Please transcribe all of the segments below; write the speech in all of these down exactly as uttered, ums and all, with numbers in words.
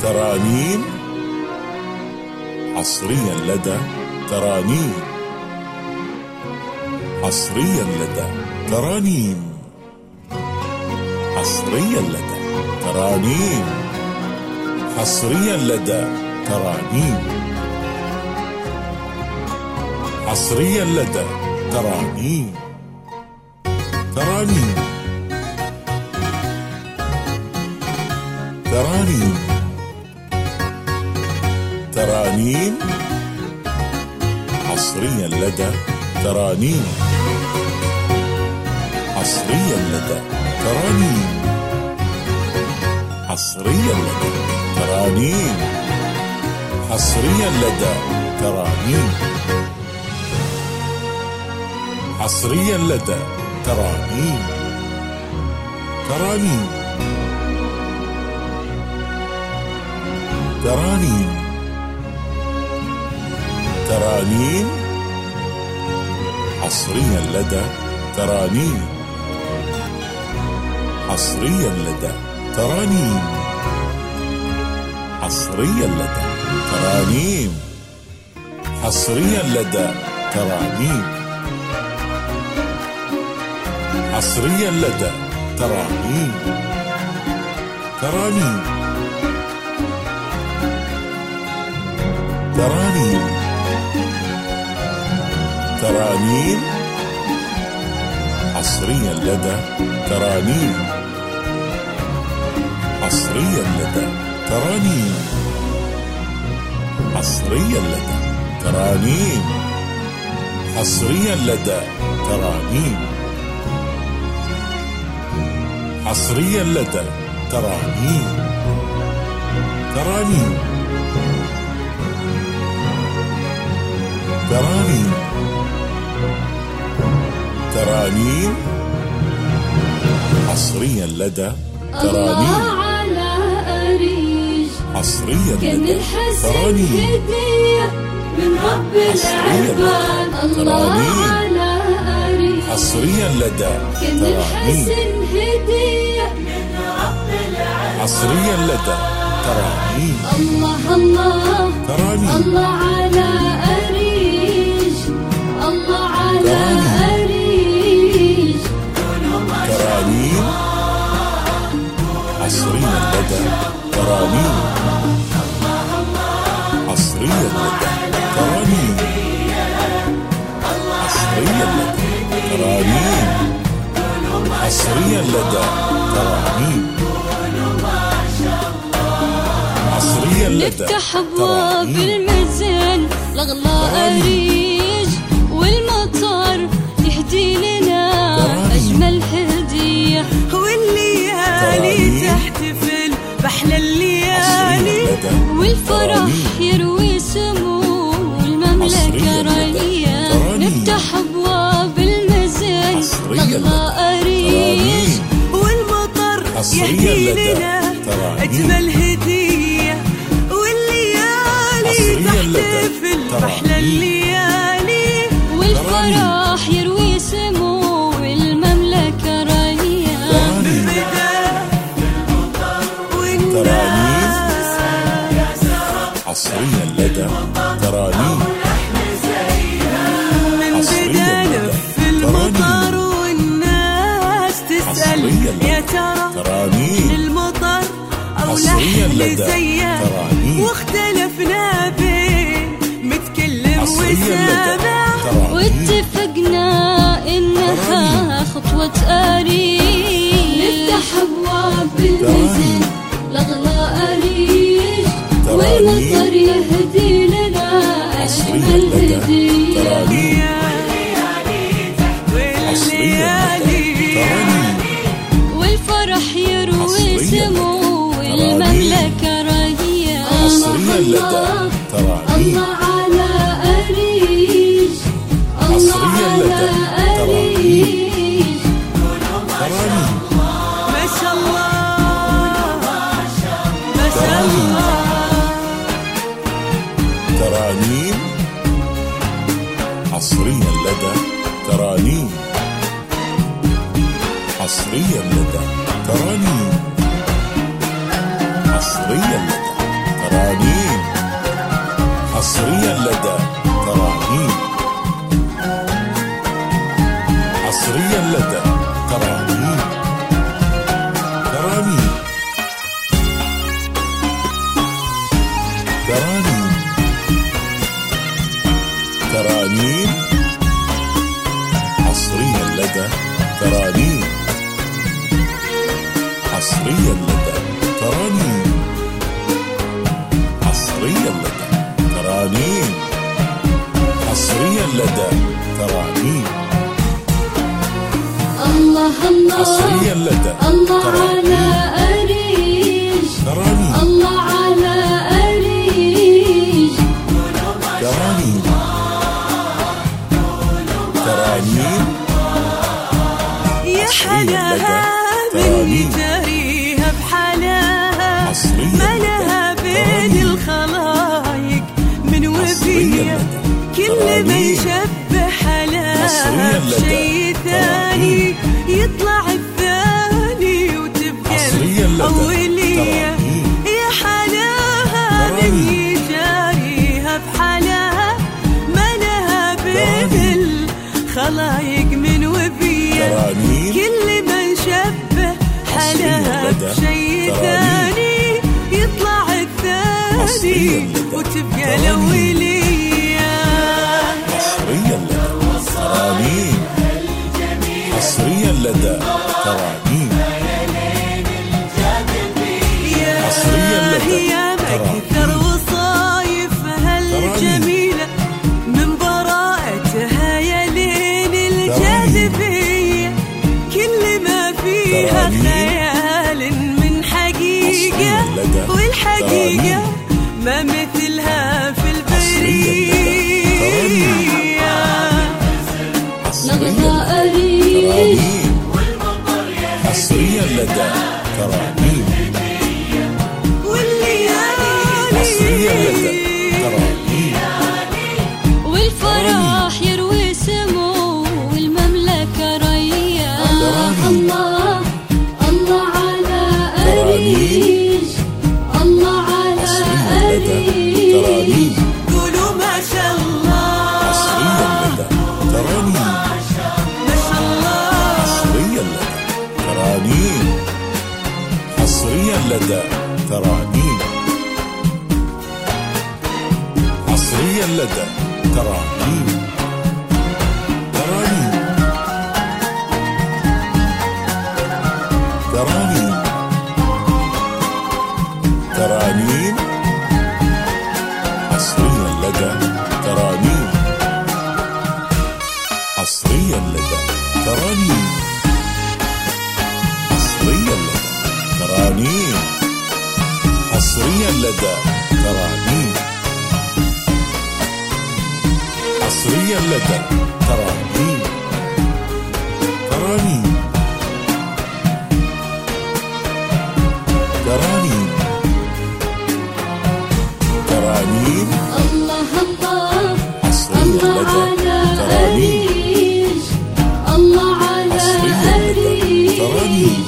ترانيم حصريا لدى ترانيم حصريا لدى ترانيم حصريا لدى ترانيم حصريا لدى ترانيم حصريا لدى ترانيم ترانيم ترانيم ترانيم حصريا لدى ترانيم حصريا لدى ترانيم حصريا لدى ترانيم حصريا لدى ترانيم حصريا لدى ترانيم ترانيم ترانيم ترانيم حصريا لدى ترانيم حصريا لدى ترانيم حصريا لدى ترانيم حصريا لدى ترانيم حصريا لدى ترانيم ترانيم ترانيم ترانيم حصريا لدى ترانيم حصريا لدى ترانيم حصريا لدى ترانيم حصريا لدى ترانيم حصريا لدى ترانيم ترانيم ترانيم ترانيم حصريا لدى ترانيم على أريج حصريا لدى ترانيم هدية من رب العباد. الله على أريج حصريا لدى ترانيم هدية من رب العباد. حصريا لدى ترانيم الله الله ترانيم الله على أريج الله على أريج ترانيم حصريا لدى ترانيم حصريا لدى ترانيم حصريا لدى ترانيم حصريا لدى ترانيم حصريا لدى نفتح ابواب المزن لاغلى أريج والمطر يهدي لنا اجمل هديه والليالي تحتفل باحلى الليالي والفرح يروي سمو المملكه رانيه. نفتح ابواب المزن لاغلى أريج والمطر يهدي لنا اجمل هديه والليالي تحتفل باحلى الليالي والفرح يروي سمو المملكه رانيه. حصريا لدى ترانيم من بدانا في المطر والناس تسأل يا ترى ترانيم المطر أو حصريا لحن لدى زيه ترانيم واختلفنا بين متكلم حصريا لدى وسامع ترانيم واتفقنا إنها خطوة أريج. نفتح أبواب المزن لاغلى أريج والمطر يهدي لنا أجمل هدية والليالي والفرح يروي سمو المملكة رانية. حصريا لدى ترانيم الله على أريج الله على أريج ترانيم ما شاء الله ما شاء الله ترانيم حصريا لدى ترانيم حصريا لدى ترانيم حصريا لدى ترانيم حصريا لدى ترانيم حصريا لدى ترانيم ترانيم ترانيم ترانيم حصريا لدى ترانيم حصريا لدى ترانيم حصريا لدى ترانيم حصريا لدى ترانيم الله الله حصريا لدى الله ترانيم على أريج ترانيم الله على أريج ترانيم ترانيم يا حلاها من جاريها بحلاها ما لها بين الخلايق من وفيها كل ما يشبه حلاها بشي ثاني يطلع الثاني وتبقى الأولية يا حلاها من جاريها بحلاها ما لها بين الخلايق من وفيها كل ما نشبه حلاها بشي ثاني يطلع الثاني وتبقى الأولية حصريا لدى ترانيم حصريا لدى ترانيم حصريا لدى يا مكثر وصايفها الجميلة من براءتها يا لين الجاذبية كل ما فيها خيال من حقيقة والحقيقة ما مثلها في البرية نبغى أريج حصريا لدى ترانيم حصريا لدى ترانيم والفرح يروي سمو والمملكة ريا الله الله على أريج الله على أريج قولوا ما شاء الله حصريا لدى ترانيم ما شاء الله حصريا لدى ترانيم حصريا لدى ترانيم حصريا لدى ترانيم ترانيم ترانيم ترانيم حصريا لدى ترانيم حصريا لدى ترانيم حصريا لدى ترانيم حصريا لدى ترانيم حصريا لدى ترانيم ترانيم ترانيم ترانيم الله الله حصريا الله لدى على ترانيم أريج الله على حصريا لدى أريج ترانيم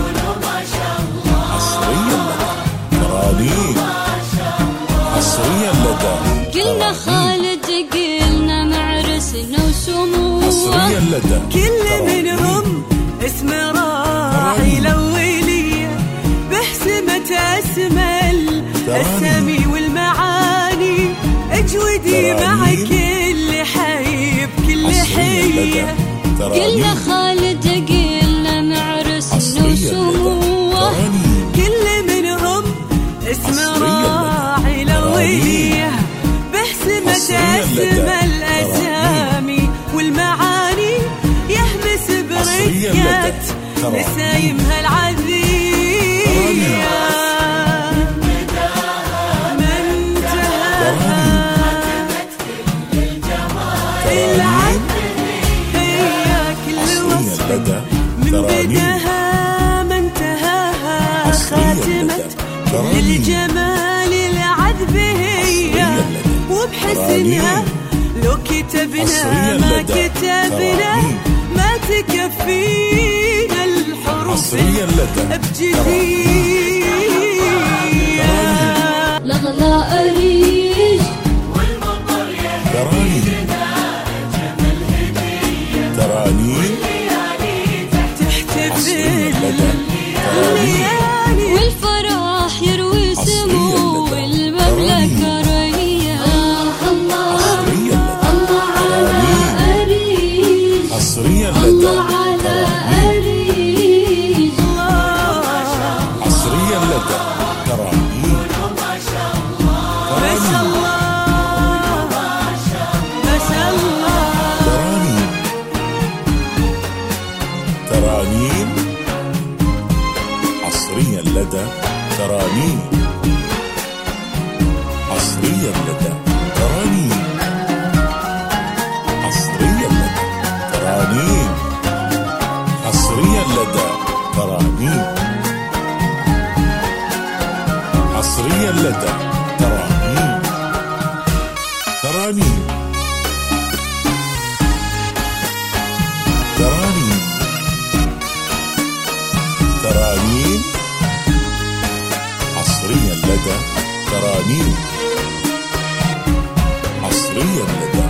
حصريا لدى ترانيم حصريا لدى قلنا خالد قلنا معرسنا وسموه حصريا لدى كل منهم اسم راعي الأولية بحسمة أسمى الأسامي والمعاني أجودي مع كل حي بكل حية قلنا خالد قلنا معرسنا وسموه كل منهم اسم راعي الأولية بحسمة أسمى الأسامي والمعاني يهمس بركات نسايمها العذية من انتهى العد هي كل وصف من بداها ما انتهاها خاتمة كل الجمال العذبية وبحسنها لو كتبنا ما كتبنا ما تكفينا الحروف بجديد ترانيم حصريا لدى ترانيم حصريا لدى ترانيم حصريا لدى ترانيم حصريا لدى ترانيم ترانيم ترانيم ترانيم حصريا لدى ترانيم حصريا لدى